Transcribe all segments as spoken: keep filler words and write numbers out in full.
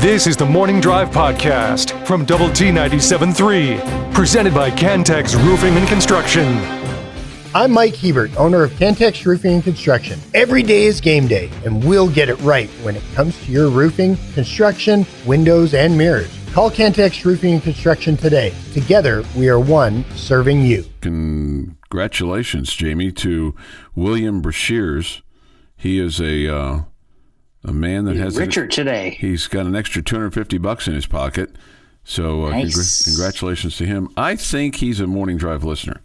This is the Morning Drive Podcast from Double T ninety-seven point three, presented by Cantex Roofing and Construction. I'm Mike Hebert, owner of Cantex Roofing and Construction. Every day is game day, and we'll get it right when it comes to your roofing, construction, windows, and mirrors. Call Cantex Roofing and Construction today. Together, we are one serving you. Congratulations, Jamie, to William Brashears. He is a uh, a man that has richer a, today. He's got an extra two hundred fifty bucks in his pocket. So uh, nice. congr- congratulations to him. I think he's a Morning Drive listener.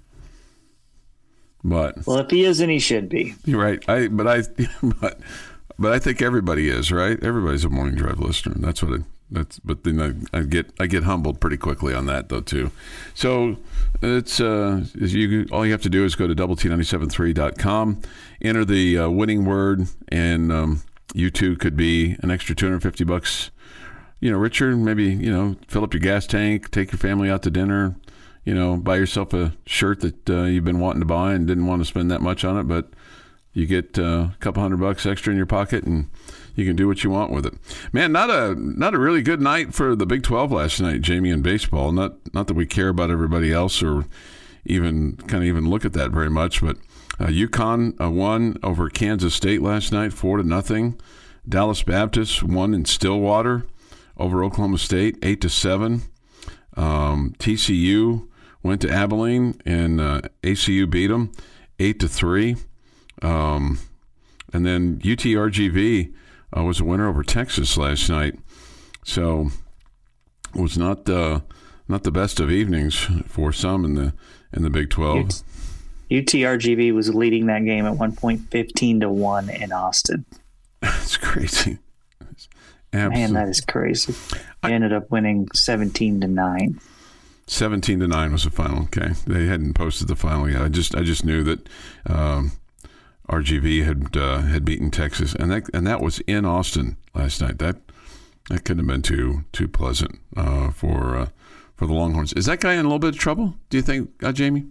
But well, if he isn't, he should be. You're right. I but I but but I think everybody is, right? Everybody's a Morning Drive listener. That's what it. That's but then I, I get I get humbled pretty quickly on that though too. So it's uh you all you have to do is go to double T ninety-seven point three dot com, enter the uh, winning word, and um, you too could be an extra two hundred fifty bucks. You know, richer. Maybe you know, fill up your gas tank, take your family out to dinner. You know, buy yourself a shirt that uh, you've been wanting to buy and didn't want to spend that much on it, but you get uh, a couple hundred bucks extra in your pocket and you can do what you want with it. Man, not a not a really good night for the Big twelve last night, Jamie, in baseball. Not not that we care about everybody else or even kind of even look at that very much, but uh, UConn uh, won over Kansas State last night, four to nothing. Dallas Baptist won in Stillwater over Oklahoma State, eight to seven. Um, T C U went to Abilene and uh, A C U beat them eight to three. Um, and then U T R G V uh, was a winner over Texas last night. So it was not uh, not the best of evenings for some in the in the Big twelve. U T R G V was leading that game at one point fifteen to one in Austin. That's crazy. Absolutely. Man, that is crazy. They ended up winning seventeen to nine. Seventeen to nine was the final. Okay, they hadn't posted the final yet. I just I just knew that um, R G V had uh, had beaten Texas, and that and that was in Austin last night. That that couldn't have been too too pleasant uh, for uh, for the Longhorns. Is that guy in a little bit of trouble? Do you think, uh, Jamie?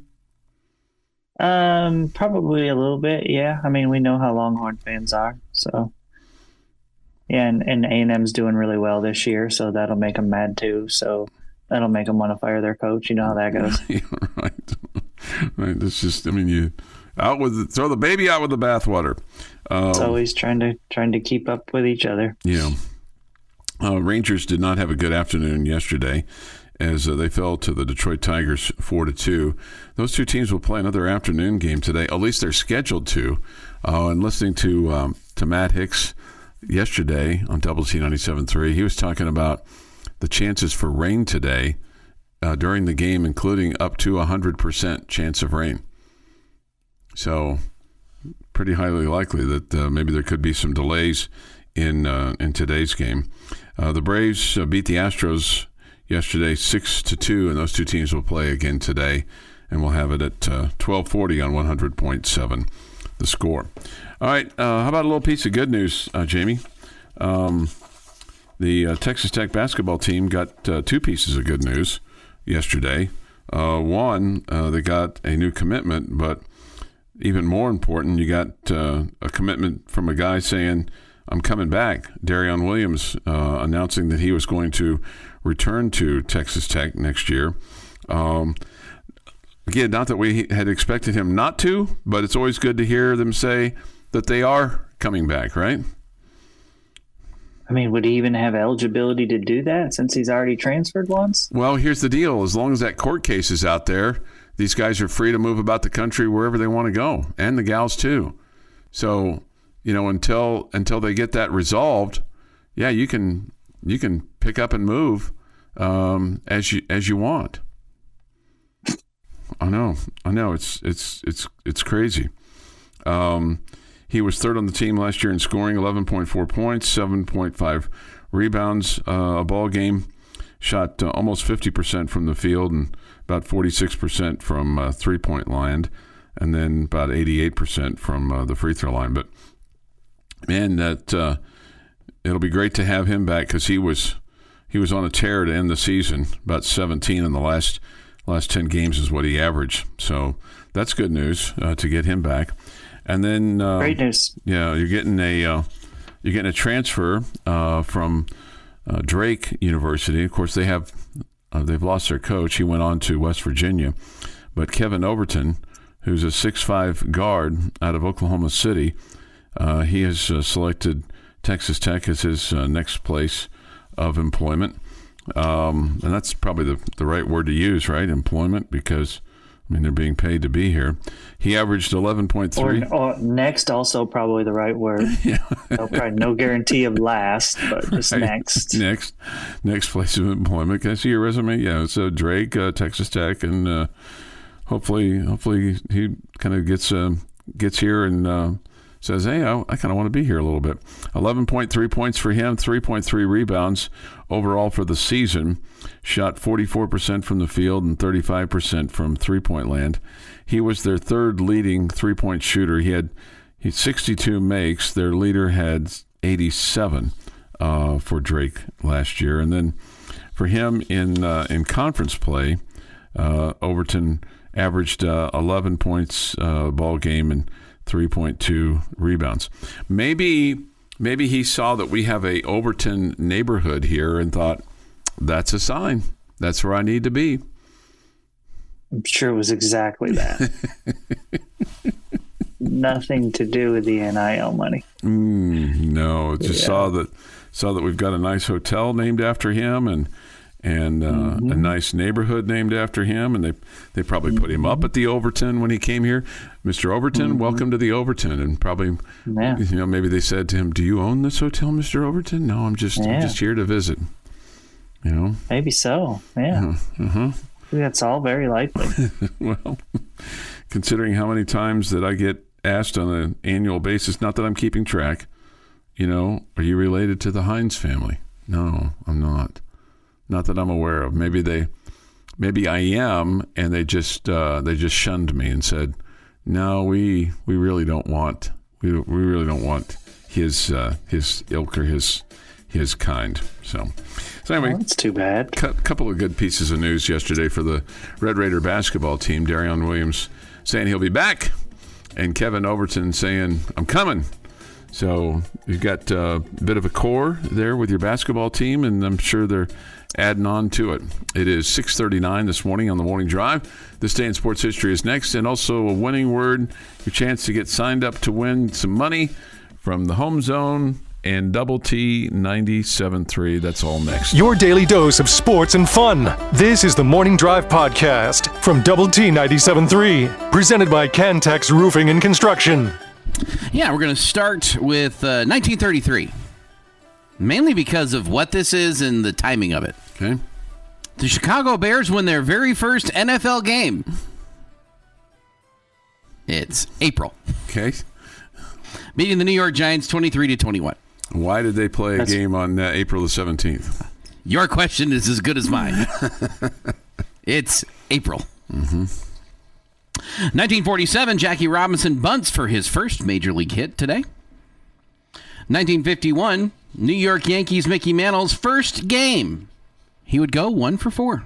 Um, probably a little bit. Yeah, I mean, we know how Longhorn fans are, so. Yeah, and, and A and M's doing really well this year, so that'll make them mad too. So that'll make them want to fire their coach. You know how that goes. Yeah, right. Right. It's just, I mean, you out with the, throw the baby out with the bathwater. Um, it's always trying to trying to keep up with each other. Yeah. Uh, Rangers did not have a good afternoon yesterday, as uh, they fell to the Detroit Tigers four to two. Those two teams will play another afternoon game today. At least they're scheduled to. Uh, and listening to um, to Matt Hicks yesterday on Double T ninety-seven point three, he was talking about the chances for rain today uh, during the game, including up to one hundred percent chance of rain. So pretty highly likely that uh, maybe there could be some delays in uh, in today's game. Uh, the Braves uh, beat the Astros yesterday six to two, and those two teams will play again today, and we'll have it at uh, twelve forty on one hundred point seven, the score. All right, uh, how about a little piece of good news, uh, Jamie? Um, the uh, Texas Tech basketball team got uh, two pieces of good news yesterday. Uh, one, uh, they got a new commitment, but even more important, you got uh, a commitment from a guy saying, I'm coming back. Darion Williams uh, announcing that he was going to return to Texas Tech next year. Um, again, not that we had expected him not to, but it's always good to hear them say that they are coming back, right? I mean, would he even have eligibility to do that since he's already transferred once? Well, here's the deal. As long as that court case is out there, these guys are free to move about the country wherever they want to go, and the gals too. So, you know, until until they get that resolved, yeah, you can you can pick up and move um, as you as you want. I know, I know, it's it's it's it's crazy. Um, he was third on the team last year in scoring, eleven point four points, seven point five rebounds uh, a ball game. Shot uh, almost fifty percent from the field and about forty-six percent from uh, three-point line, and then about eighty-eight percent from uh, the free throw line. But man, that uh, it'll be great to have him back because he was he was on a tear to end the season. About seventeen in the last last ten games is what he averaged. So that's good news uh, to get him back. And then uh, great news. Yeah, you're getting a uh, you're getting a transfer uh, from uh, Drake University. Of course, they have uh, they've lost their coach. He went on to West Virginia, but Kevin Overton, who's a six five guard out of Oklahoma City, uh, he has uh, selected Texas Tech as his uh, next place of employment. Um, and that's probably the, the right word to use, right? Employment, because, I mean, they're being paid to be here. He averaged eleven point three. Or, or next, also probably the right word. Yeah. No, probably no guarantee of last, but just Right. next. Next. Next place of employment. Can I see your resume? Yeah, so Drake, uh, Texas Tech, and uh, hopefully hopefully he kind of gets uh, gets here and uh, says, hey, I, I kind of want to be here a little bit. eleven point three points for him, three point three rebounds overall for the season. Shot forty-four percent from the field and thirty-five percent from three-point land. He was their third leading three-point shooter. He had he had sixty-two makes. Their leader had eighty-seven uh, for Drake last year. And then for him in uh, in conference play, uh, Overton averaged uh, eleven points uh, ball game and three point two rebounds. Maybe maybe he saw that we have a Overton neighborhood here and thought, that's a sign. That's where I need to be. I'm sure it was exactly that. Nothing to do with the N I L money. Mm, no, just Yeah. saw that saw that we've got a nice hotel named after him and and uh, Mm-hmm. a nice neighborhood named after him, and they they probably put him up at the Overton when he came here. Mister Overton, Mm-hmm. welcome to the Overton, and probably Yeah. you know maybe they said to him, "Do you own this hotel, Mister Overton?" No, I'm just I'm Yeah. just here to visit. You know, Maybe so. Yeah. uh-huh. I think that's all very likely. Well, considering how many times that I get asked on an annual basis, not that I'm keeping track, you know, are you related to the Hines family? No, I'm not. Not that I'm aware of. Maybe they, maybe I am, and they just uh, they just shunned me and said, no, we we really don't want we we really don't want his uh, his ilk or his his kind. So, so anyway, Well, that's too bad. a couple of good pieces of news yesterday for the Red Raider basketball team. Darion Williams saying he'll be back, and Kevin Overton saying, I'm coming. So you've got uh, a bit of a core there with your basketball team, and I'm sure they're adding on to it. It is six thirty-nine this morning on the Morning Drive. This Day in Sports History is next, and also a winning word, your chance to get signed up to win some money from the Home Zone and Double T ninety-seven point three. That's all next. Your daily dose of sports and fun. This is the Morning Drive Podcast from Double T ninety-seven point three. Presented by Cantex Roofing and Construction. Yeah, we're going to start with uh, nineteen thirty-three. Mainly because of what this is and the timing of it. Okay. The Chicago Bears win their very first N F L game. It's April. Okay. Beating the New York Giants twenty-three to twenty-one. Why did they play a That's- game on uh, April the seventeenth? Your question is as good as mine. It's April. Mm-hmm. nineteen forty-seven, Jackie Robinson bunts for his first major league hit today. nineteen fifty-one, New York Yankees Mickey Mantle's first game. He would go one for four.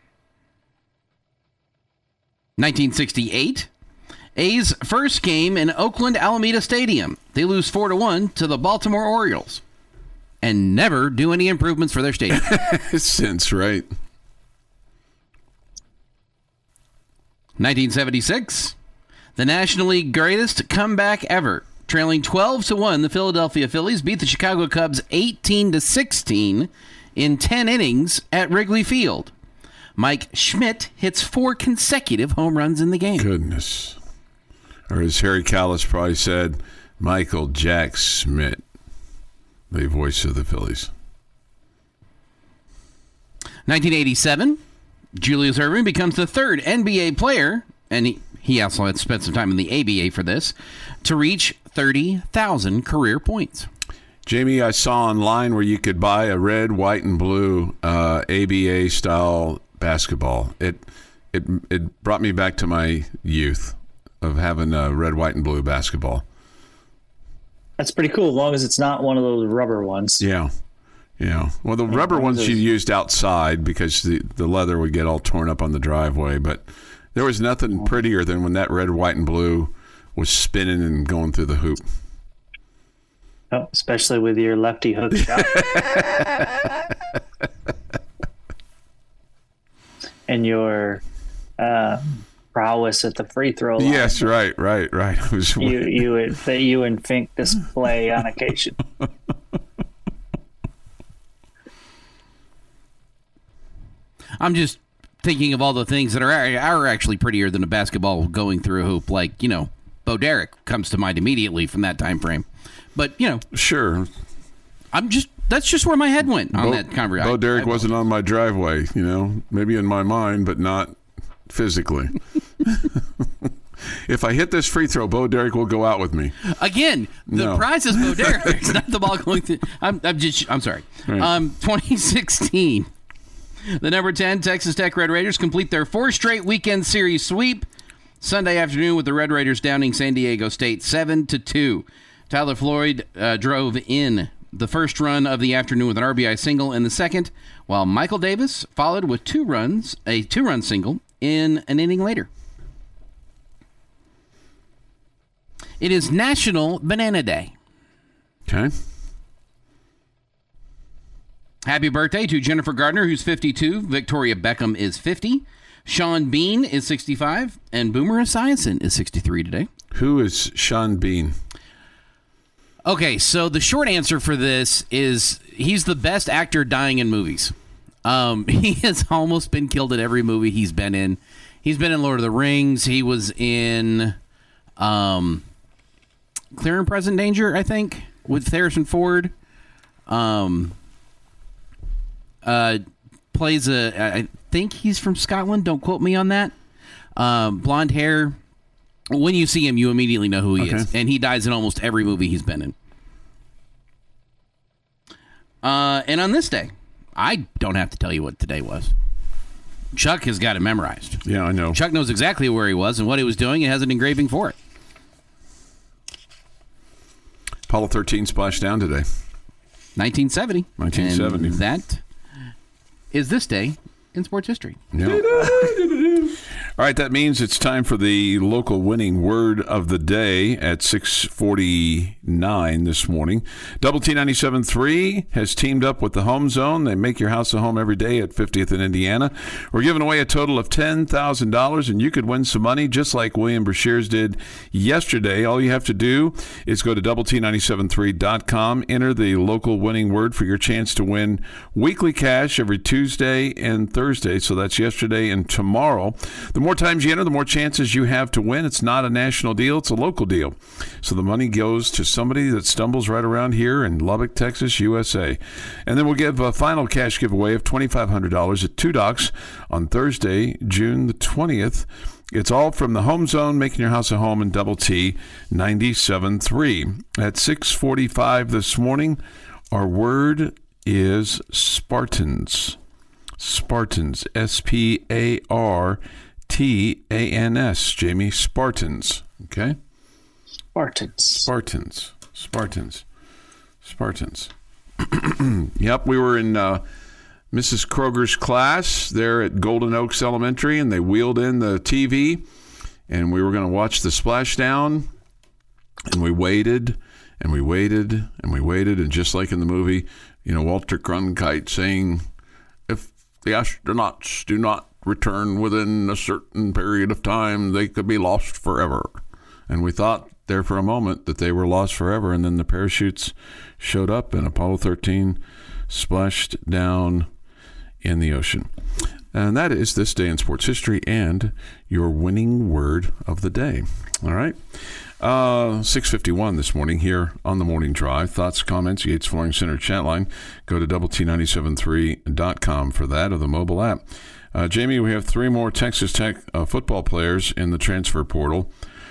nineteen sixty-eight, A's first game in Oakland Alameda Stadium. They lose four to one to the Baltimore Orioles and never do any improvements for their stadium. Since, right? nineteen seventy-six, the National League greatest comeback ever. Trailing twelve to one, the Philadelphia Phillies beat the Chicago Cubs eighteen to sixteen in ten innings at Wrigley Field. Mike Schmidt hits four consecutive home runs in the game. Goodness. Or as Harry Callis probably said, Michael Jack Schmidt, the voice of the Phillies. nineteen eighty-seven, Julius Erving becomes the third N B A player, and he, he also had spent some time in the A B A for this, to reach thirty thousand career points. Jamie, I saw online where you could buy a red, white, and blue uh, A B A style basketball. It it it brought me back to my youth of having a red, white, and blue basketball. That's pretty cool, as long as it's not one of those rubber ones. Yeah. Yeah. Well, the rubber ones you used outside because the, the leather would get all torn up on the driveway. But there was nothing prettier than when that red, white, and blue was spinning and going through the hoop. Oh, especially with your lefty hook shot. And your uh, prowess at the free throw line. Yes, right, right, right. It was you, you would, that you and Fink display on occasion. I'm just thinking of all the things that are are actually prettier than a basketball going through a hoop. Like, you know, Bo Derek comes to mind immediately from that time frame. But, you know. Sure. I'm just, that's just where my head went on Bo, that conversation. Bo Derek I, I wasn't on my driveway, you know, maybe in my mind, but not physically. If I hit this free throw, Bo Derek will go out with me. Again, the No. prize is Bo Derek. It's not the ball going to. I'm, I'm just. I'm sorry. Right. Um, twenty sixteen. The number ten Texas Tech Red Raiders complete their four straight weekend series sweep Sunday afternoon with the Red Raiders downing San Diego State seven to two. Tyler Floyd uh, drove in the first run of the afternoon with an R B I single in the second, while Michael Davis followed with two runs, a two-run single in an inning later. It is National Banana Day. Okay. Happy birthday to Jennifer Gardner, who's fifty-two. Victoria Beckham is fifty. Sean Bean is sixty-five. And Boomer Esiason is sixty-three today. Who is Sean Bean? Okay, so the short answer for this is he's the best actor dying in movies. Um, he has almost been killed in every movie he's been in. He's been in Lord of the Rings. He was in um, Clear and Present Danger, I think, with Harrison Ford. Um, uh, plays a, I think he's from Scotland. Don't quote me on that. Um, blonde hair. When you see him, you immediately know who he Okay. is. And he dies in almost every movie he's been in. Uh, and on this day, I don't have to tell you what today was. Chuck has got it memorized. Yeah, I know. Chuck knows exactly where he was and what he was doing and has an engraving for it. Apollo thirteen splashed down today. nineteen seventy. nineteen seventy. And that is this day in sports history. Yeah. All right, that means it's time for the local winning word of the day at six forty-nine this morning. Double T ninety-seven point three has teamed up with the Home Zone. They make your house a home every day at fiftieth and Indiana. We're giving away a total of ten thousand dollars, and you could win some money just like William Brashears did yesterday. All you have to do is go to double T ninety-seven point three dot com, enter the local winning word for your chance to win weekly cash every Tuesday and Thursday. So that's yesterday and tomorrow. The more times you enter, the more chances you have to win. It's not a national deal. It's a local deal. So the money goes to somebody that stumbles right around here in Lubbock, Texas, U S A. And then we'll give a final cash giveaway of twenty-five hundred dollars at Two Docks on Thursday, June the twentieth. It's all from the Home Zone, making your house a home in Double T ninety-seven point three. At six forty-five this morning, our word is Spartans. Spartans. S P A R T A N S, Jamie. Spartans. Okay? Spartans. Spartans. Spartans. Spartans. Yep, we were in uh, Missus Kroger's class there at Golden Oaks Elementary, and they wheeled in the T V, and we were going to watch the splashdown, and we waited, and we waited, and we waited, and just like in the movie, you know, Walter Cronkite saying, if the astronauts do not return within a certain period of time, they could be lost forever. And we thought there for a moment that they were lost forever, and then the parachutes showed up and Apollo thirteen splashed down in the ocean. And that is this day in sports history and your winning word of the day. All right. Uh, six fifty-one this morning here on the Morning Drive. Thoughts, comments, Yates Flooring Center chat line. Go to double T ninety-seven point three dot com for that, or the mobile app. Uh, Jamie, we have three more Texas Tech uh, football players in the transfer portal.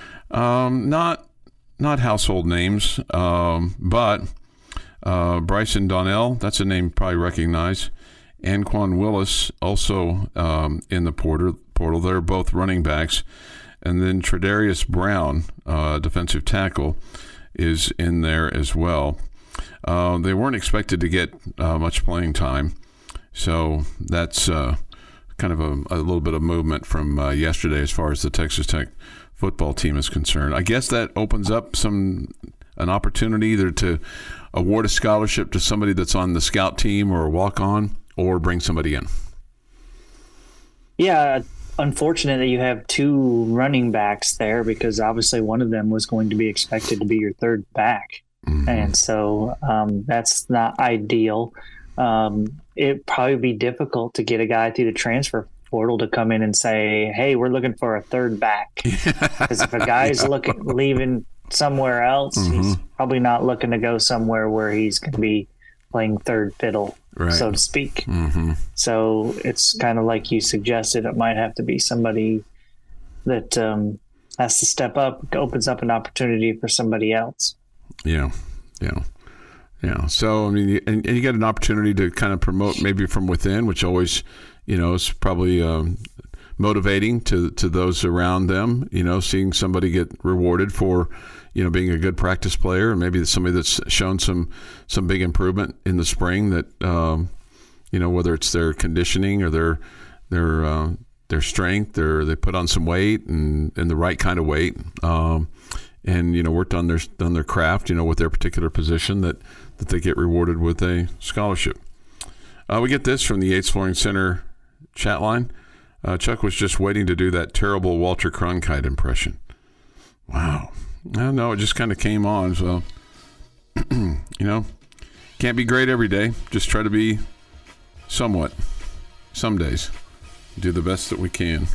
Um, not not household names, um, but uh, Bryson Donnell, that's a name you probably recognize. Anquan Willis, also um, in the portal. portal. They're both running backs. And then Tredarius Brown, uh, defensive tackle, is in there as well. Uh, they weren't expected to get uh, much playing time, so that's uh, kind of a, a little bit of movement from uh, yesterday as far as the Texas Tech football team is concerned. I guess that opens up some an opportunity either to award a scholarship to somebody that's on the scout team or a walk-on, or bring somebody in? Yeah, unfortunate that you have two running backs there, because obviously one of them was going to be expected to be your third back. Mm-hmm. And so um, that's not ideal. Um, it'd probably be difficult to get a guy through the transfer portal to come in and say, hey, we're looking for a third back. Because if a guy's yeah. looking leaving somewhere else, mm-hmm. he's probably not looking to go somewhere where he's going to be playing third fiddle, right. so to speak. Mm-hmm. So it's kind of like you suggested, it might have to be somebody that um, has to step up, opens up an opportunity for somebody else. Yeah, yeah, yeah. So, I mean, and, and you get an opportunity to kind of promote maybe from within, which always, you know, is probably um, motivating to to those around them, you know, seeing somebody get rewarded for, you know, being a good practice player, and maybe somebody that's shown some some big improvement in the spring that, um, you know, whether it's their conditioning or their their uh, their strength, or they put on some weight and, and the right kind of weight. Um And, you know, worked on their on their craft, you know, with their particular position, that, that they get rewarded with a scholarship. Uh, we get this from the Yates Flooring Center chat line. Uh, Chuck was just waiting to do that terrible Walter Cronkite impression. Wow. I don't know. It just kind of came on. So, you know, can't be great every day. Just try to be somewhat some days. Do the best that we can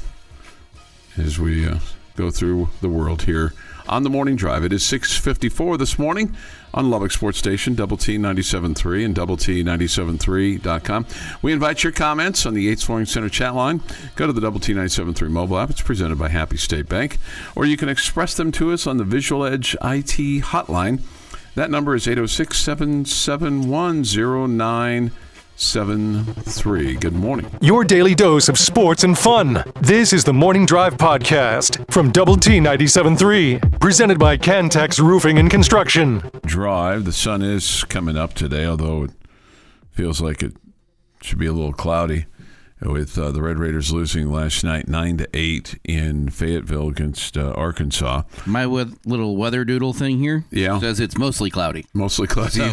as we uh, go through the world here on the Morning Drive. It is six fifty-four this morning on Lubbock Sports Station, Double T ninety-seven point three and Double T ninety-seven three dot com. We invite your comments on the Yates Flooring Center chat line. Go to the Double T ninety-seven point three mobile app. It's presented by Happy State Bank. Or you can express them to us on the Visual Edge I T hotline. That number is eight oh six, seven seven one, oh nine seven three. Good morning. Your daily dose of sports and fun. This is the Morning Drive Podcast from Double T ninety-seven point three, presented by Cantex Roofing and Construction. Drive. The sun is coming up today, although it feels like it should be a little cloudy, with uh, the Red Raiders losing last night nine to eight in Fayetteville against uh, Arkansas. My we- little weather doodle thing here yeah. says it's mostly cloudy. Mostly cloudy. So,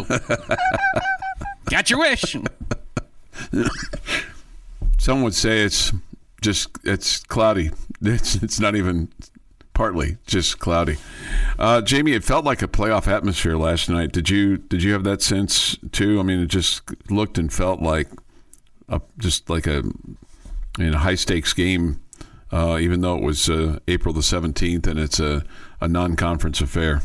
got your wish. Some would say it's just it's cloudy. It's it's not even partly just cloudy. Uh, Jamie, it felt like a playoff atmosphere last night. Did you did you have that sense too? I mean, it just looked and felt like a, just like a you know, high stakes game, uh, even though it was uh, April the seventeenth and it's a, a non-conference affair.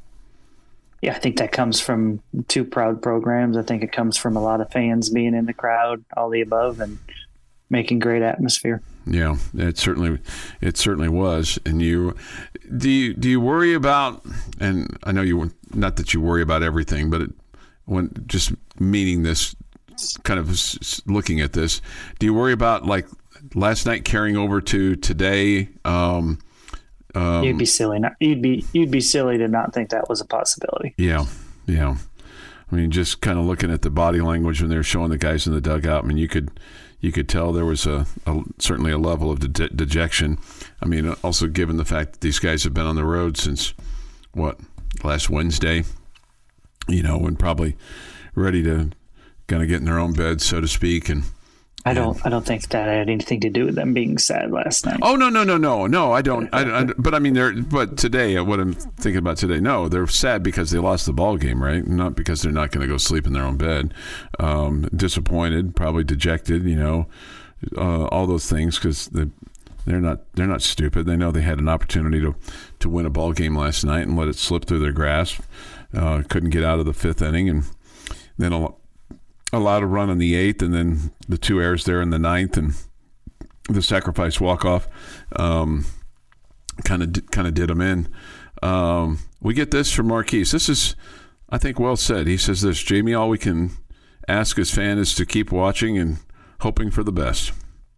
Yeah, I think that comes from two proud programs. I think it comes from a lot of fans being in the crowd, all the above, and making great atmosphere. Yeah, it certainly, it certainly was. And you, do you, do you worry about? And I know you, not that you worry about everything, but it, when just meaning this, kind of looking at this, do you worry about like last night carrying over to today? Um, Um, you'd be silly. Not, you'd be you'd be silly to not think that was a possibility. Yeah, yeah. I mean, just kind of looking at the body language when they were showing the guys in the dugout. I mean, you could you could tell there was a, a certainly a level of de- dejection. I mean, also given the fact that these guys have been on the road since what last Wednesday, you know, and probably ready to kind of get in their own beds, so to speak, and. I don't. I don't think that had anything to do with them being sad last night. Oh no, no, no, no, no! I don't. I, I, but I mean, they're. But today, what I'm thinking about today, no, they're sad because they lost the ball game, right? Not because they're not going to go sleep in their own bed. Um, disappointed, probably dejected. You know, uh, all those things because they, they're not. They're not stupid. They know they had an opportunity to to win a ball game last night and let it slip through their grasp. Uh, couldn't get out of the fifth inning, and then a. allowed a run in the eighth, and then the two errors there in the ninth, and the sacrifice walk-off um, kind of kind of did them in. Um, we get this from Marquise. This is, I think, well said. He says this, Jamie, all we can ask as fans is to keep watching and hoping for the best.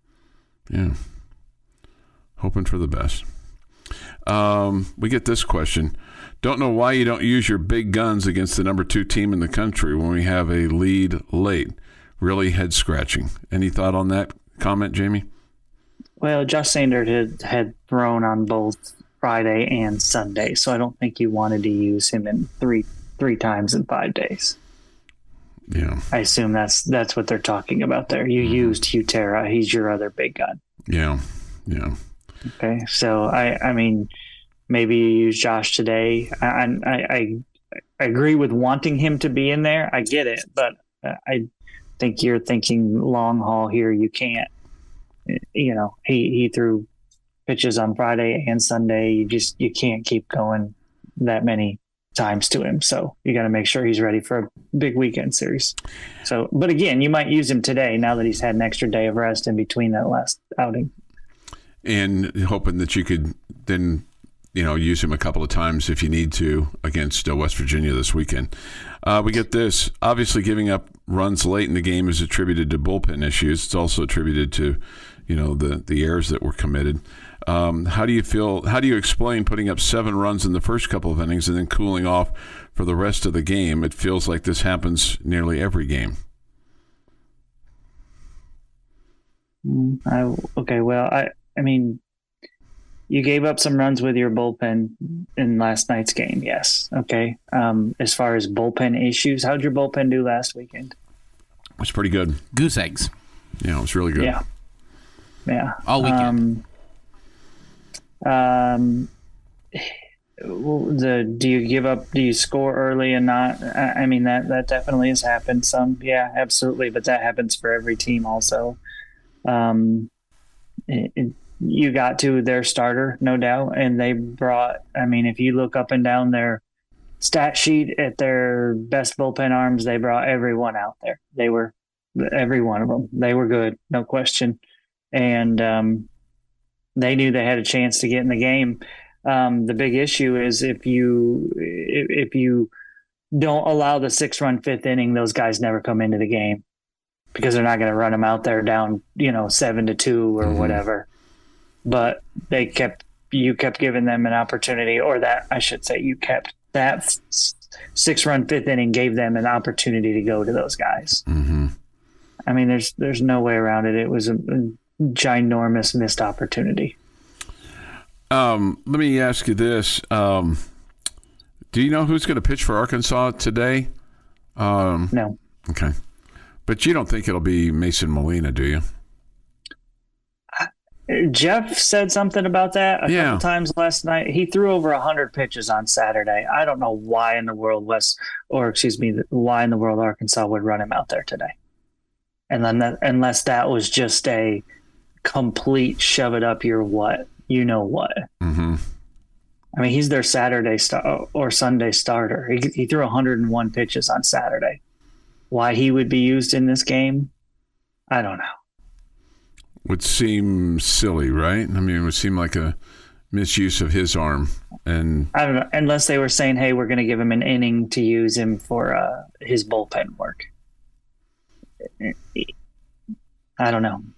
Yeah. Hoping for the best. Um, we get this question. Don't know why you don't use your big guns against the number two team in the country when we have a lead late. Really head-scratching. Any thought on that comment, Jamie? Well, Josh Sanders had, had thrown on both Friday and Sunday. So I don't think you wanted to use him in three three times in five days. Yeah. I assume that's that's what they're talking about there. You mm-hmm. used Hugh Terra. He's your other big gun. Yeah. Yeah. Okay. So I, I mean, maybe you use Josh today. I, I, I, I agree with wanting him to be in there. I get it, but I think you're thinking long haul here. You can't, you know, he, he threw pitches on Friday and Sunday. You just, you can't keep going that many times to him. So you got to make sure he's ready for a big weekend series. So, but again, you might use him today now that he's had an extra day of rest in between that last outing. And hoping that you could then, you know, use him a couple of times if you need to against uh, West Virginia this weekend. Uh, we get this. Obviously, giving up runs late in the game is attributed to bullpen issues. It's also attributed to, you know, the, the errors that were committed. Um, how do you feel? How do you explain putting up seven runs in the first couple of innings and then cooling off for the rest of the game? It feels like this happens nearly every game. I, okay, well, I, I mean, you gave up some runs with your bullpen in last night's game, yes. Okay. Um, as far as bullpen issues, how'd your bullpen do last weekend? It was pretty good. Goose eggs. Yeah, it was really good. Yeah. Yeah. All weekend. Um, um, the do you give up? Do you score early and not? I, I mean that that definitely has happened. Some, yeah, absolutely, but that happens for every team also. Um, it, it, you got to their starter, no doubt, and they brought. I mean, if you look up and down their stat sheet at their best bullpen arms, they brought everyone out there. They were every one of them. They were good, no question, and um, they knew they had a chance to get in the game. Um, the big issue is if you if, if you don't allow the six-run fifth inning, those guys never come into the game because they're not going to run them out there down, you know, seven to two or mm-hmm. whatever. But they kept you kept giving them an opportunity, or that I should say, you kept that six-run fifth inning gave them an opportunity to go to those guys. Mm-hmm. I mean, there's there's no way around it. It was a, a ginormous missed opportunity. Um, let me ask you this. Um, do you know who's going to pitch for Arkansas today? Um, no. Okay. But you don't think it'll be Mason Molina, do you? Jeff said something about that a yeah. couple times last night. He threw over one hundred pitches on Saturday. I don't know why in the world West, or excuse me, why in the world Arkansas would run him out there today. And then that, unless that was just a complete shove it up your what, you know what. Mm-hmm. I mean, he's their Saturday star or Sunday starter. He, he threw one hundred one pitches on Saturday. Why he would be used in this game, I don't know. Would seem silly, right? I mean, it would seem like a misuse of his arm. And I don't know, unless they were saying, hey, we're going to give him an inning to use him for uh, his bullpen work. I don't know.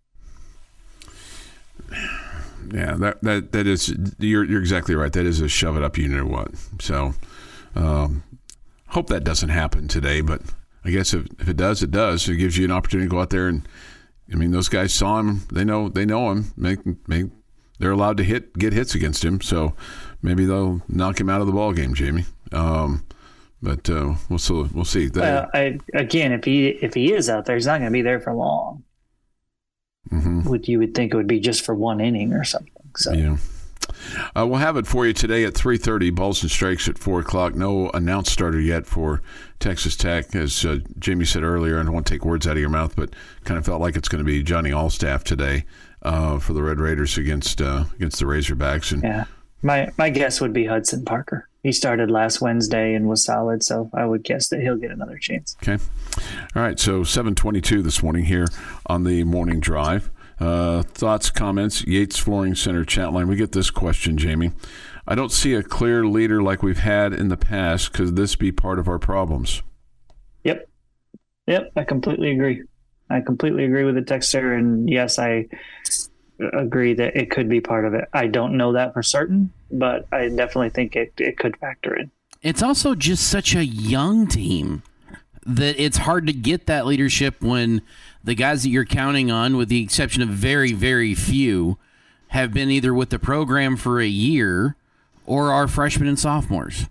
Yeah, that that that is you're you're exactly right. That is a shove it up you know what. So um, hope that doesn't happen today, but I guess if, if it does, it does. It gives you an opportunity to go out there and I mean those guys saw him. They know they know him. Make make they're allowed to hit get hits against him. So maybe they'll knock him out of the ball game, Jamie. Um, but uh, we'll see. We'll see. They, well, I, again, if he if he is out there, he's not going to be there for long. Mm-hmm. Would you would think it would be just for one inning or something? So yeah, uh, we'll have it for you today at three thirty. Balls and strikes at four o'clock. No announced starter yet for Texas Tech, as uh, Jamie said earlier. And I don't want to take words out of your mouth, but kind of felt like it's going to be Johnny Allstaff today uh, for the Red Raiders against uh, against the Razorbacks. And yeah, my my guess would be Hudson Parker. He started last Wednesday and was solid, so I would guess that he'll get another chance. Okay. All right, so seven twenty-two this morning here on the Morning Drive. Uh, thoughts, comments, Yates Flooring Center chat line. We get this question, Jamie. I don't see a clear leader like we've had in the past. Could this be part of our problems? Yep. Yep, I completely agree. I completely agree with the texter, and yes, I agree that it could be part of it. I don't know that for certain, but I definitely think it, it could factor in. It's also just such a young team that it's hard to get that leadership when the guys that you're counting on, with the exception of very, very few, have been either with the program for a year or are freshmen and sophomores.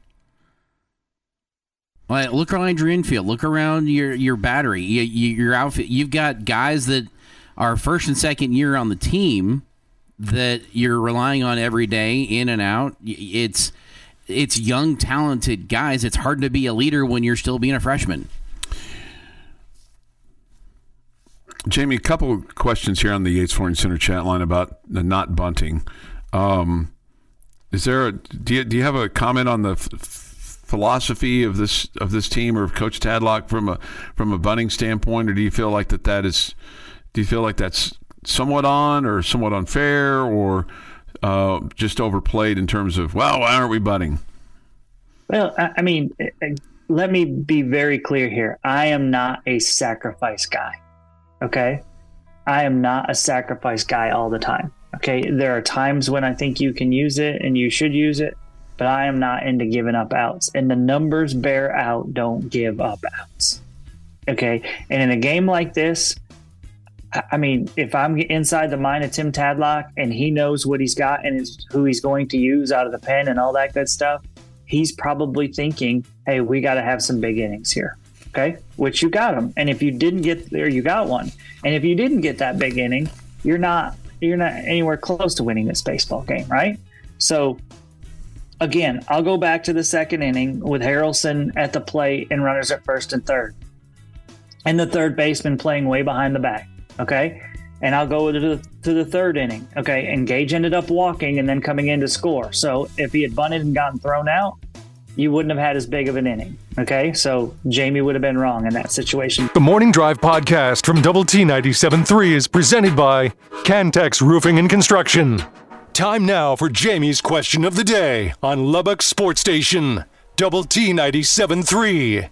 Like, look around your infield. Look around your, your battery, your, your outfit. You've got guys that are first and second year on the team that you're relying on every day, in and out. It's it's young, talented guys. It's hard to be a leader when you're still being a freshman. Jamie, a couple of questions here on the Yates Flooring Center chat line about the not bunting. Um, is there a, do you do you have a comment on the f- philosophy of this of this team or of Coach Tadlock from a from a bunting standpoint, or do you feel like that that is do you feel like that's somewhat on or somewhat unfair or uh, just overplayed in terms of, well, why aren't we bunting? Well, I, I mean, let me be very clear here. I am not a sacrifice guy. Okay. I am not a sacrifice guy all the time. Okay. There are times when I think you can use it and you should use it, but I am not into giving up outs, and the numbers bear out. Don't give up outs. Okay. And in a game like this, I mean, if I'm inside the mind of Tim Tadlock and he knows what he's got and is who he's going to use out of the pen and all that good stuff, he's probably thinking, hey, we got to have some big innings here. Okay, which you got them, and if you didn't get there, you got one. And if you didn't get that big inning, you're not you're not anywhere close to winning this baseball game, right? So, again, I'll go back to the second inning with Harrelson at the plate and runners at first and third, and the third baseman playing way behind the bag. Okay, and I'll go to the to the third inning. Okay, and Gage ended up walking and then coming in to score. So if he had bunted and gotten thrown out, you wouldn't have had as big of an inning. Okay, so Jamie would have been wrong in that situation. The Morning Drive podcast from Double T ninety-seven point three is presented by Cantex Roofing and Construction. Time now for Jamie's question of the day on Lubbock Sports Station, Double T ninety-seven point three.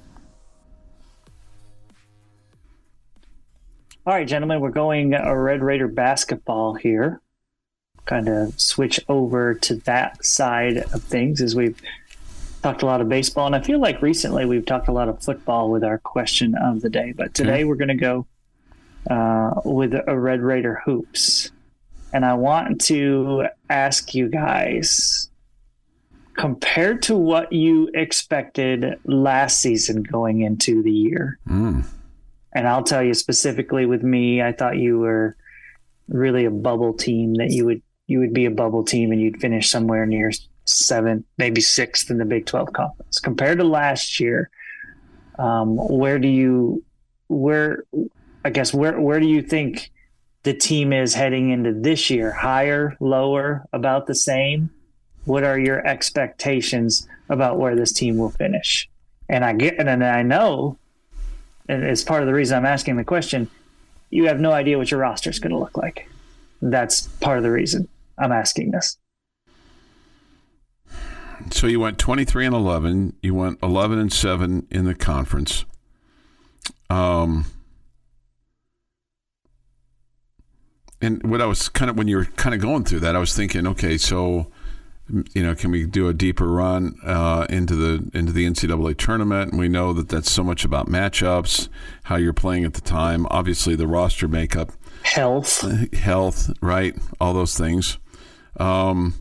All right, gentlemen, we're going a Red Raider basketball here. Kind of switch over to that side of things as we've talked a lot of baseball, and I feel like recently we've talked a lot of football with our question of the day, but today we're going to go uh, with a Red Raider hoops. And I want to ask you guys, compared to what you expected last season going into the year, Mm. and I'll tell you specifically with me, I thought you were really a bubble team, that you would you would be a bubble team and you'd finish somewhere near seventh, maybe sixth in the Big twelve conference. Compared to last year, um, where do you, where, I guess, where, where do you think the team is heading into this year? Higher, lower, about the same? What are your expectations about where this team will finish? And I get, and I know, and it's part of the reason I'm asking the question, you have no idea what your roster is going to look like. That's part of the reason I'm asking this. So you went twenty-three and eleven. You went eleven and seven in the conference. Um, and what I was kind of, when you were kind of going through that, I was thinking, okay, so, you know, can we do a deeper run uh, into the into the N C double A tournament? And we know that that's so much about matchups, how you're playing at the time. Obviously, the roster makeup, health, health, right? All those things. Um,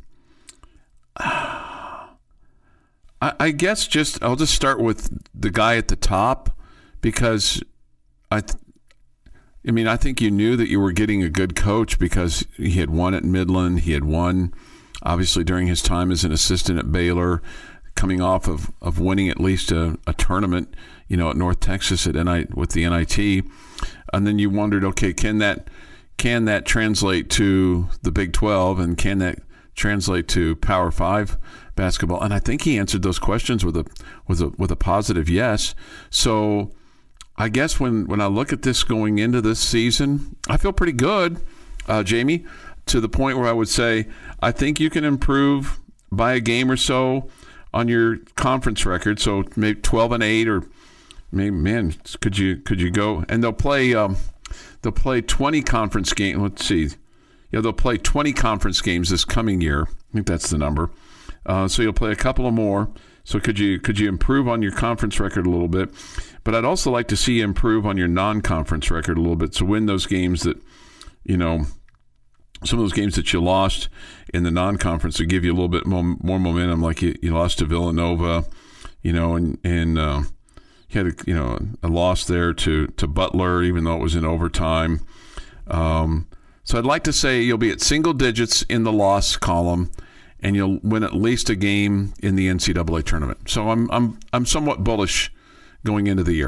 I, I guess just I'll just start with the guy at the top, because I. Th- I mean, I think you knew that you were getting a good coach because he had won at Midland. He had won, obviously, during his time as an assistant at Baylor, coming off of, of winning at least a, a tournament, you know, at North Texas at N I with the N I T. And then you wondered, okay, can that can that translate to the Big twelve, and can that translate to Power Five basketball? And I think he answered those questions with a with a with a positive yes. So I guess when, when I look at this going into this season, I feel pretty good, uh, Jamie, to the point where I would say I think you can improve by a game or so on your conference record. So maybe twelve and eight, or maybe, man, could you could you go? And they'll play um, they'll play twenty conference games. Let's see, yeah, they'll play twenty conference games this coming year. I think that's the number. Uh, so you'll play a couple of more. So could you could you improve on your conference record a little bit? But I'd also like to see you improve on your non-conference record a little bit. So win those games that, you know, some of those games that you lost in the non-conference to give you a little bit more, more momentum, like you, you lost to Villanova, you know, and, and uh, you had a, you know, a loss there to, to Butler, even though it was in overtime. Um, so I'd like to say you'll be at single digits in the loss column, and you'll win at least a game in the N C double A tournament. So I'm I'm I'm somewhat bullish going into the year.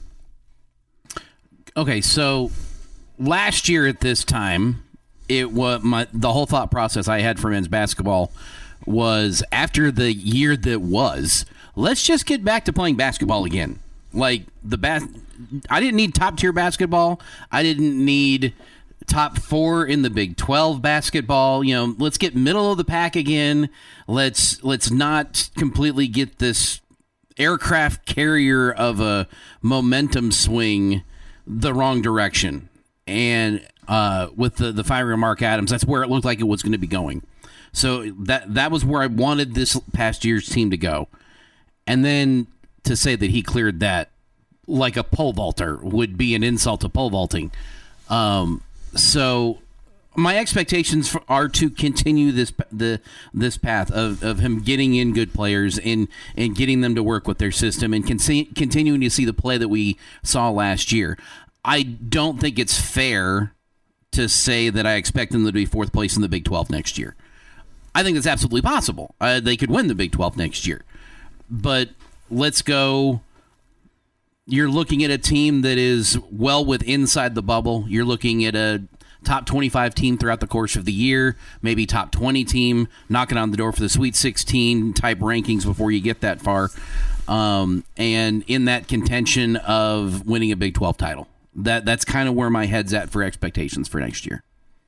Okay, so last year at this time, it was my the whole thought process I had for men's basketball was after the year that was, let's just get back to playing basketball again. Like the bas- I didn't need top tier basketball. I didn't need top four in the Big twelve basketball. You know, let's get middle of the pack again. Let's let's not completely get this aircraft carrier of a momentum swing the wrong direction. And uh, with the the firing of Mark Adams, that's where it looked like it was going to be going. So that that was where I wanted this past year's team to go. And then to say that he cleared that like a pole vaulter would be an insult to pole vaulting. Um, so my expectations for, are to continue this the this path of, of him getting in good players and, and getting them to work with their system and con- continuing to see the play that we saw last year. I don't think it's fair to say that I expect them to be fourth place in the Big twelve next year. I think it's absolutely possible. Uh, they could win the Big twelve next year. But let's go. You're looking at a team that is well with inside the bubble. You're looking at a top twenty-five team throughout the course of the year, maybe top twenty team, knocking on the door for the Sweet sixteen type rankings before you get that far. Um, and in that contention of winning a Big twelve title. That That's kind of where my head's at for expectations for next year.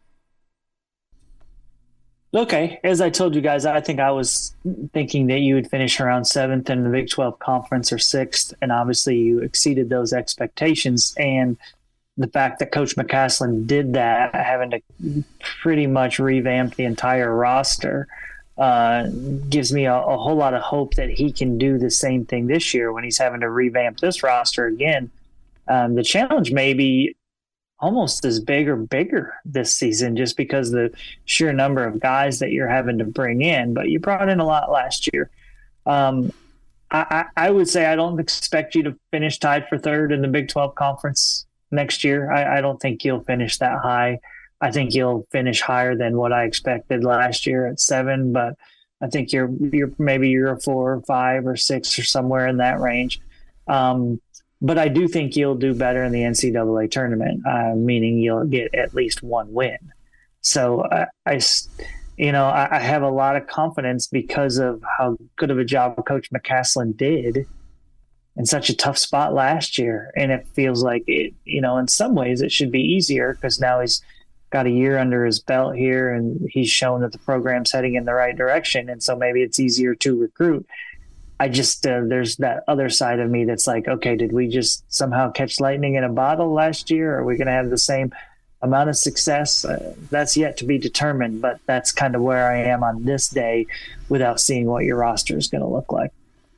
Okay, as I told you guys, I think I was thinking that you would finish around seventh in the Big twelve conference or sixth, and obviously you exceeded those expectations. And the fact that Coach McCasland did that, having to pretty much revamp the entire roster, uh, gives me a, a whole lot of hope that he can do the same thing this year when he's having to revamp this roster again. Um, the challenge may be almost as big or bigger this season just because the sheer number of guys that you're having to bring in, but you brought in a lot last year. Um, I, I, I would say I don't expect you to finish tied for third in the Big twelve conference next year. I, I don't think you'll finish that high. I think you'll finish higher than what I expected last year at seven, but I think you're, you're maybe you're a four or five or six or somewhere in that range. Um, But I do think you'll do better in the N C double A tournament, uh, meaning you'll get at least one win. So I, I you know, I, I have a lot of confidence because of how good of a job Coach McCasland did in such a tough spot last year. And it feels like it, you know, in some ways it should be easier because now he's got a year under his belt here and he's shown that the program's heading in the right direction. And so maybe it's easier to recruit. I just, uh, there's that other side of me that's like, okay, did we just somehow catch lightning in a bottle last year? Are we going to have the same amount of success? Uh, that's yet to be determined, but that's kind of where I am on this day without seeing what your roster is going to look like.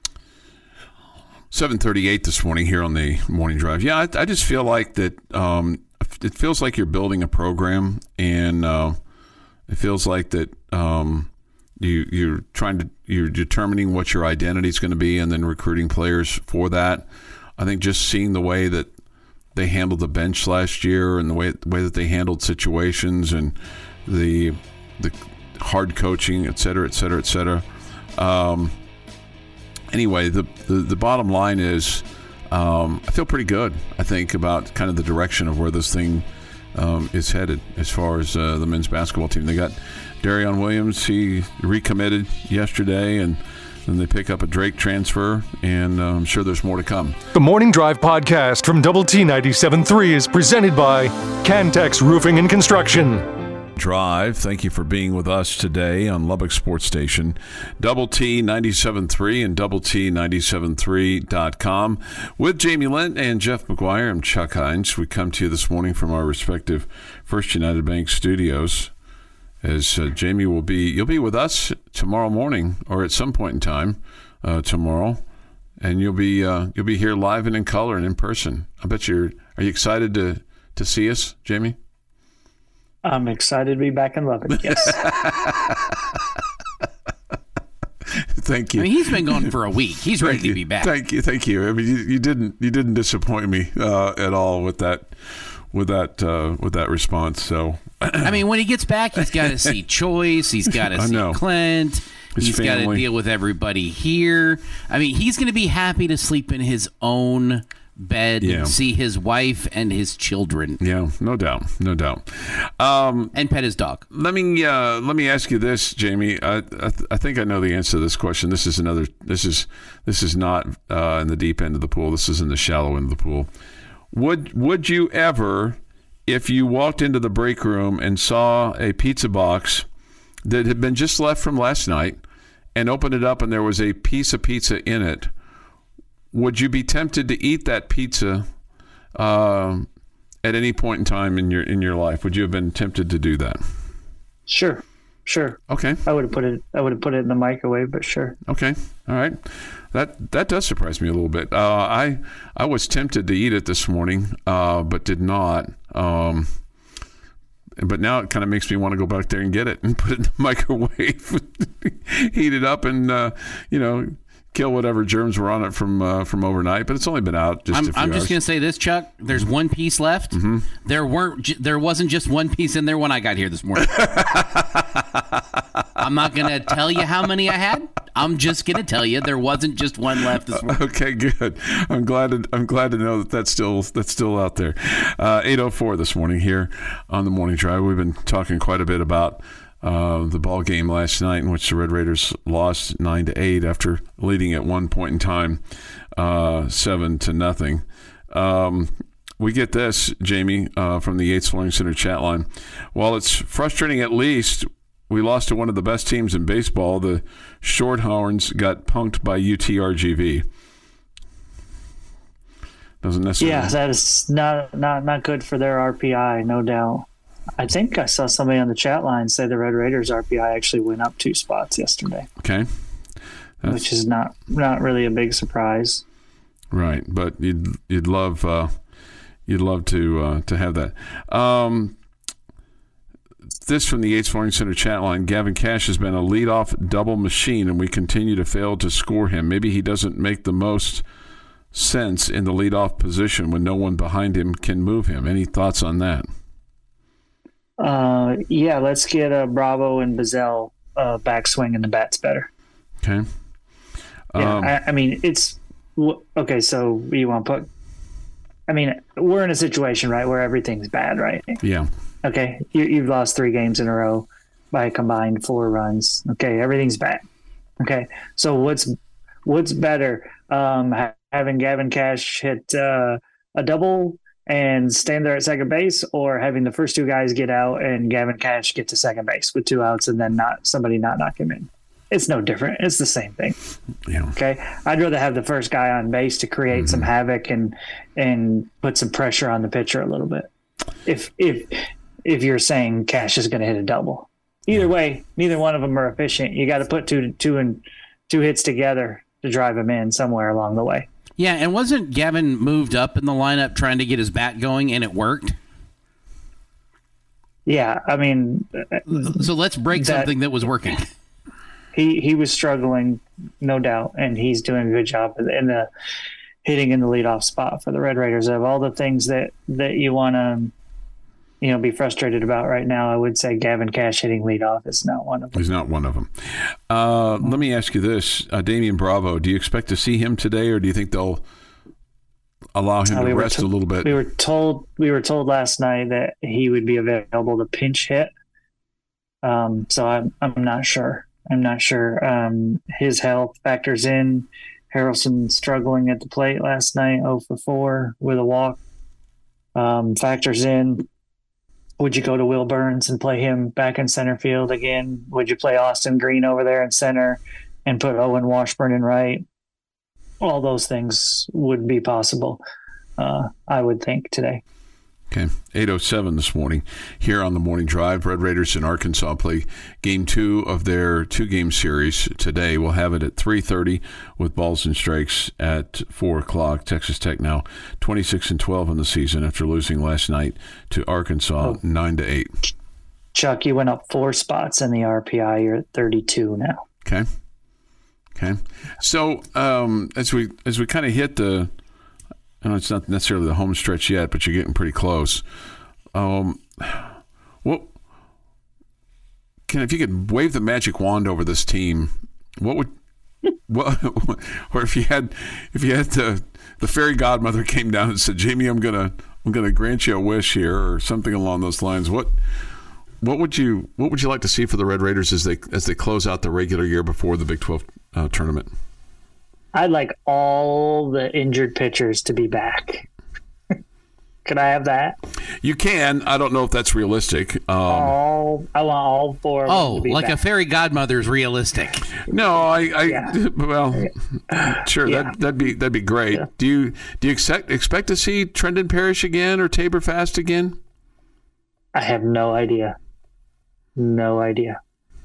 seven thirty-eight this morning here on the morning drive. Yeah, I, I just feel like that um, it feels like you're building a program, and uh, it feels like that um, you, you're trying to you're determining what your identity is going to be and then recruiting players for that. I think just seeing the way that they handled the bench last year and the way the way that they handled situations and the the hard coaching, et cetera, et cetera, et cetera. Um, anyway, the, the, the bottom line is um, I feel pretty good, I think, about kind of the direction of where this thing um, is headed as far as uh, the men's basketball team. They got Darion Williams. He recommitted yesterday, and then they pick up a Drake transfer, and uh, I'm sure there's more to come. The Morning Drive podcast from Double T ninety-seven point three is presented by Cantex Roofing and Construction. Drive. Thank you for being with us today on Lubbock Sports Station, Double T ninety-seven point three and Double T ninety-seven point three dot com. With Jamie Lent and Jeff McGuire, I'm Chuck Hines. We come to you this morning from our respective First United Bank studios. As uh, Jamie will be, you'll be with us tomorrow morning, or at some point in time uh, tomorrow, and you'll be uh, you'll be here live and in color and in person. I bet you're. Are you excited to to see us, Jamie? I'm excited to be back in Lubbock. Yes. Thank you. I mean, he's been gone for a week. He's ready to be back. Thank you. Thank you. I mean, you, you didn't you didn't disappoint me uh, at all with that with that uh, with that response. So, I mean, when he gets back, he's got to see Choice. He's got to see Clint. His he's got to deal with everybody here. I mean, he's going to be happy to sleep in his own bed Yeah. and see his wife and his children. Yeah, no doubt, no doubt. Um, and pet his dog. Let me uh, let me ask you this, Jamie. I I, th- I think I know the answer to this question. This is another. This is this is not uh, in the deep end of the pool. This is in the shallow end of the pool. Would would you ever, if you walked into the break room and saw a pizza box that had been just left from last night, and opened it up and there was a piece of pizza in it, would you be tempted to eat that pizza uh, at any point in time in your in your life? Would you have been tempted to do that? Sure, sure. Okay. I would have put it. I would have put it in the microwave, but sure. Okay. All right. That that does surprise me a little bit. Uh, I I was tempted to eat it this morning, uh, but did not. Um, but now it kind of makes me want to go back there and get it and put it in the microwave, heat it up, and uh, you know. kill whatever germs were on it from uh, from overnight, but it's only been out just I'm, a few I'm just hours. going to say this, Chuck. There's one piece left. Mm-hmm. There weren't. j- There wasn't just one piece in there when I got here this morning. I'm not going to tell you how many I had. I'm just going to tell you there wasn't just one left this morning. Okay, good. I'm glad. To, I'm glad to know that that's still that's still out there. Uh, eight oh four this morning here on the Morning Drive. We've been talking quite a bit about Uh, the ball game last night in which the Red Raiders lost nine to eight after leading at one point in time uh, seven to nothing. Um, we get this, Jamie, uh, from the Yates Flooring Center chat line. While it's frustrating, at least we lost to one of the best teams in baseball. The Shorthorns got punked by U T R G V. Doesn't necessarily. Yeah, that is not not not good for their R P I, no doubt. I think I saw somebody on the chat line say the Red Raiders R P I actually went up two spots yesterday. Okay. That's, which is not not really a big surprise. Right, but you'd you'd love uh, you'd love to uh, to have that. Um, this from the Yates Flooring Center chat line. Gavin Cash has been a leadoff double machine, and we continue to fail to score him. Maybe he doesn't make the most sense in the leadoff position when no one behind him can move him. Any thoughts on that? Uh, yeah, let's get uh, Bravo and Bazell uh, back swinging the bats better. Okay. Yeah, Um, I, I mean, it's okay. So you want to put? I mean, we're in a situation, right, where everything's bad, right? yeah. Okay, you, you've lost three games in a row by a combined four runs. Okay, everything's bad. Okay, so what's what's better? Um, ha- having Gavin Cash hit uh, a double and stand there at second base, or having the first two guys get out and Gavin Cash get to second base with two outs and then not somebody not knock him in. It's no different. It's the same thing. Yeah. Okay. I'd rather have the first guy on base to create mm-hmm. some havoc and and put some pressure on the pitcher a little bit. If if if you're saying Cash is going to hit a double, either way, neither one of them are efficient. You got to put two two and two hits together to drive him in somewhere along the way. Yeah, and wasn't Gavin moved up in the lineup trying to get his bat going, and it worked? Yeah, I mean, so let's break that, something that was working. He he was struggling, no doubt, and he's doing a good job in the hitting in the leadoff spot for the Red Raiders. Of all the things that, that you want to, you know, be frustrated about right now, I would say Gavin Cash hitting leadoff is not one of them. He's not one of them. Uh, let me ask you this: uh, Damian Bravo, do you expect to see him today, or do you think they'll allow him uh, we to rest to- a little bit? We were told we were told last night that he would be available to pinch hit. Um, so I'm I'm not sure. I'm not sure. Um, his health factors in. Harrelson struggling at the plate last night, oh for four with a walk. Um, factors in. Would you go to Will Burns and play him back in center field again? Would you play Austin Green over there in center and put Owen Washburn in right? All those things would be possible, uh, I would think, today. Okay, eight oh seven this morning here on the Morning Drive. Red Raiders in Arkansas play game two of their two-game series today. We'll have it at three thirty with balls and strikes at four o'clock. Texas Tech now twenty-six and twelve in the season after losing last night to Arkansas oh. nine to eight. Chuck, you went up four spots in the R P I. You're at thirty-two now. Okay. Okay. So um, as we as we kind of hit the, I know it's not necessarily the home stretch yet, but you're getting pretty close. Um, what can if you could wave the magic wand over this team? What would what or if you had if you had the the fairy godmother came down and said, Jamie, I'm gonna I'm gonna grant you a wish here, or something along those lines. What what would you what would you like to see for the Red Raiders as they as they close out the regular year before the Big twelve uh, tournament? I'd like all the injured pitchers to be back. Could I have that? You can. I don't know if that's realistic. Um, all I want all four of Oh, them to be like back. a fairy godmother is realistic. no, I, I Yeah. well, sure, Yeah. that that'd be that'd be great. Yeah. Do you do you expect expect to see Trendon Parrish again or Tabor Fast again? I have no idea. No idea.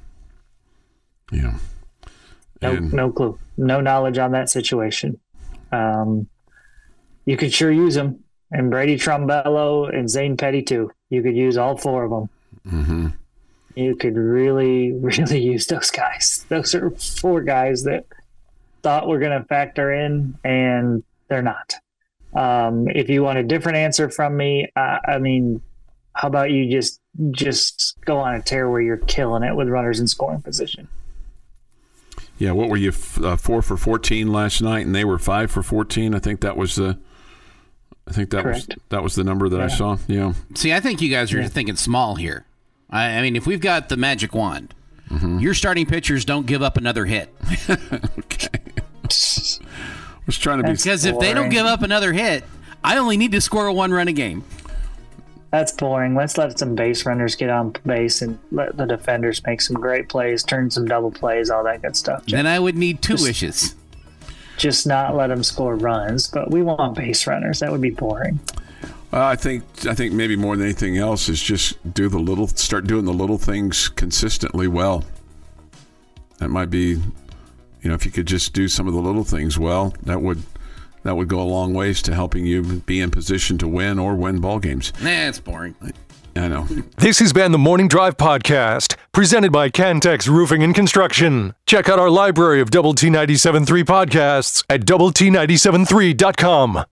Yeah. No, And- no clue. No knowledge on that situation. Um, you could sure use them. And Brady Trombello and Zane Petty, too. You could use all four of them. Mm-hmm. You could really, really use those guys. Those are four guys that thought were going to factor in, and they're not. Um, if you want a different answer from me, uh, I mean, how about you just just go on a tear where you're killing it with runners in scoring position? Yeah, what were you, uh, four for fourteen last night, and they were five for fourteen? I think that was the, I think that Correct. was that was the number that I Yeah. saw. Yeah, See, I think you guys are Yeah. thinking small here. I, I mean, if we've got the magic wand, your starting pitchers don't give up another hit. okay. I was trying to be. Because if they don't boring. give up another hit, I only need to score a one-run a game. That's boring. Let's let some base runners get on base and let the defenders make some great plays, turn some double plays, all that good stuff. Then I would need two Just- wishes. Just not let them score runs, but we want base runners. That would be boring. Uh, I think I think maybe more than anything else is just do the little, start doing the little things consistently well. That might be, you know, if you could just do some of the little things well, that would that would go a long ways to helping you be in position to win or win ball games. Nah, it's boring. I know. This has been the Morning Drive Podcast, presented by Cantex Roofing and Construction. Check out our library of Double T ninety-seven point three podcasts at double T ninety-seven three dot com.